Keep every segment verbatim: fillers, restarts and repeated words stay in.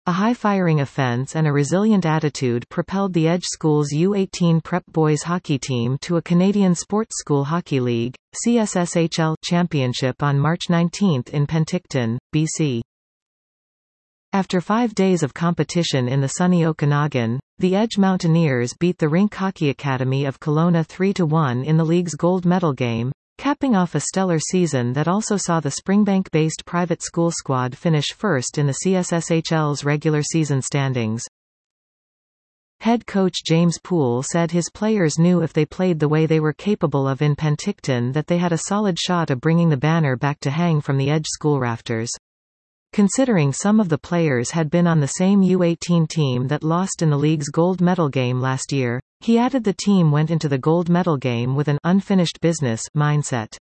A high-firing offense and a resilient attitude propelled the Edge School's U eighteen Prep Boys hockey team to a Canadian Sports School Hockey League (C S S H L) championship on March nineteenth in Penticton, B C. After five days of competition in the sunny Okanagan, the Edge Mountaineers beat the Rink Hockey Academy of Kelowna three to one in the league's gold medal game, capping off a stellar season that also saw the Springbank-based private school squad finish first in the C S S H L's regular season standings. Head coach James Poole said his players knew if they played the way they were capable of in Penticton that they had a solid shot of bringing the banner back to hang from the Edge school rafters. Considering some of the players had been on the same U eighteen team that lost in the league's gold medal game last year, he added the team went into the gold medal game with an unfinished business mindset.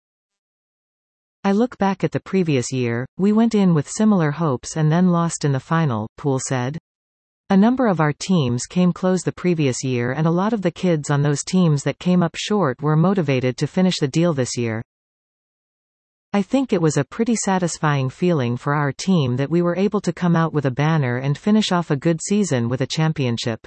I look back at the previous year, we went in with similar hopes and then lost in the final, Poole said. A number of our teams came close the previous year and a lot of the kids on those teams that came up short were motivated to finish the deal this year. I think it was a pretty satisfying feeling for our team that we were able to come out with a banner and finish off a good season with a championship.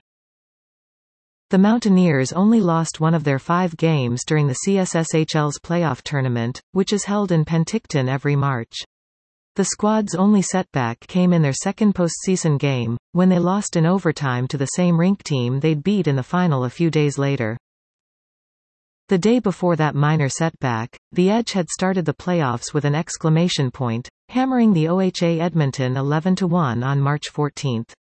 The Mountaineers only lost one of their five games during the C S S H L's playoff tournament, which is held in Penticton every March. The squad's only setback came in their second postseason game, when they lost in overtime to the same rink team they'd beat in the final a few days later. The day before that minor setback, the Edge had started the playoffs with an exclamation point, hammering the O H A Edmonton eleven to one on March fourteenth.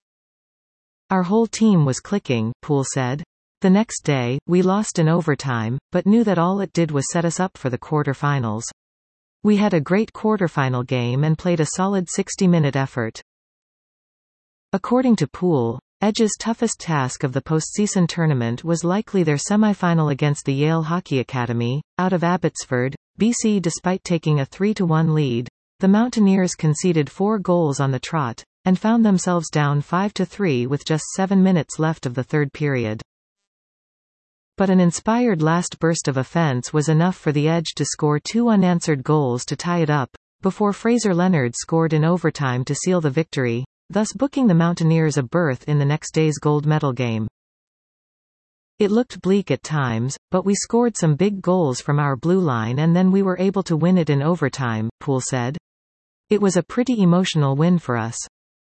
Our whole team was clicking, Poole said. The next day, we lost in overtime, but knew that all it did was set us up for the quarterfinals. We had a great quarterfinal game and played a solid sixty-minute effort. According to Poole, Edge's toughest task of the postseason tournament was likely their semifinal against the Yale Hockey Academy, out of Abbotsford, B C. Despite taking a three to one lead, the Mountaineers conceded four goals on the trot, and found themselves down five to three with just seven minutes left of the third period. But an inspired last burst of offense was enough for the Edge to score two unanswered goals to tie it up, before Fraser Leonard scored in overtime to seal the victory, thus booking the Mountaineers a berth in the next day's gold medal game. It looked bleak at times, but we scored some big goals from our blue line and then we were able to win it in overtime, Poole said. It was a pretty emotional win for us.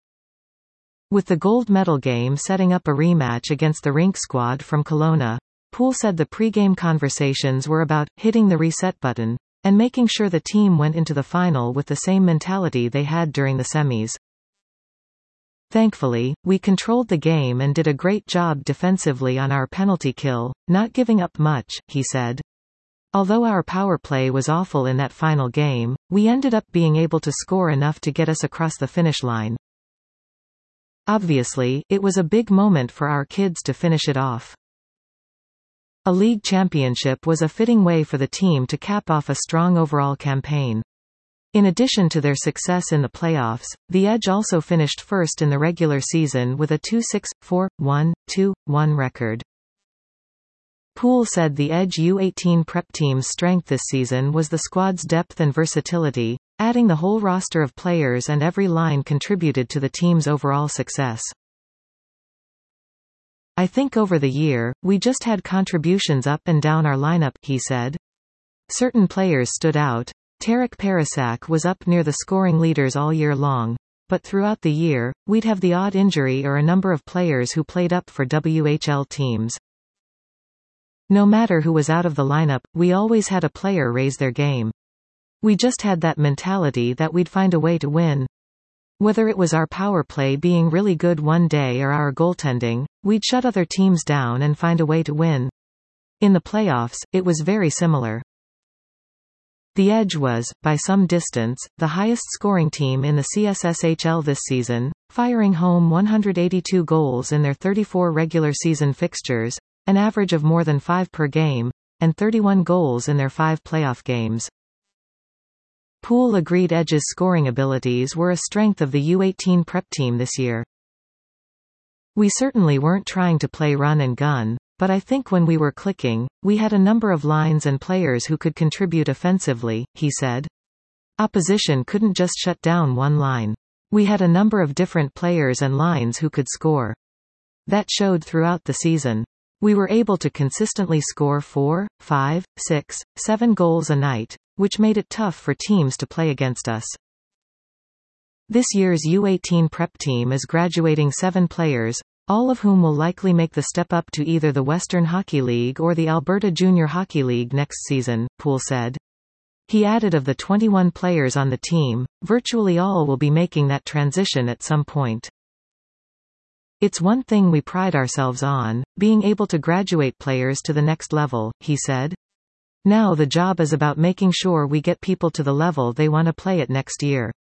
With the gold medal game setting up a rematch against the rink squad from Kelowna, Poole said the pre-game conversations were about hitting the reset button, and making sure the team went into the final with the same mentality they had during the semis. Thankfully, we controlled the game and did a great job defensively on our penalty kill, not giving up much, he said. Although our power play was awful in that final game, we ended up being able to score enough to get us across the finish line. Obviously, it was a big moment for our kids to finish it off. A league championship was a fitting way for the team to cap off a strong overall campaign. In addition to their success in the playoffs, the Edge also finished first in the regular season with a two six, four, one, two, one record. Poole said the Edge U eighteen prep team's strength this season was the squad's depth and versatility, adding the whole roster of players and every line contributed to the team's overall success. I think over the year, we just had contributions up and down our lineup, he said. Certain players stood out. Tarek Parasak was up near the scoring leaders all year long, but throughout the year, we'd have the odd injury or a number of players who played up for W H L teams. No matter who was out of the lineup, we always had a player raise their game. We just had that mentality that we'd find a way to win. Whether it was our power play being really good one day or our goaltending, we'd shut other teams down and find a way to win. In the playoffs, it was very similar. The Edge was, by some distance, the highest scoring team in the C S S H L this season, firing home one hundred eighty-two goals in their thirty-four regular season fixtures, an average of more than five per game, and thirty-one goals in their five playoff games. Poole agreed Edge's scoring abilities were a strength of the U eighteen prep team this year. We certainly weren't trying to play run and gun, but I think when we were clicking, we had a number of lines and players who could contribute offensively, he said. Opposition couldn't just shut down one line. We had a number of different players and lines who could score. That showed throughout the season. We were able to consistently score four, five, six, seven goals a night, which made it tough for teams to play against us. This year's U eighteen prep team is graduating seven players, all of whom will likely make the step up to either the Western Hockey League or the Alberta Junior Hockey League next season, Poole said. He added of the twenty-one players on the team, virtually all will be making that transition at some point. It's one thing we pride ourselves on, being able to graduate players to the next level, he said. Now the job is about making sure we get people to the level they want to play at next year.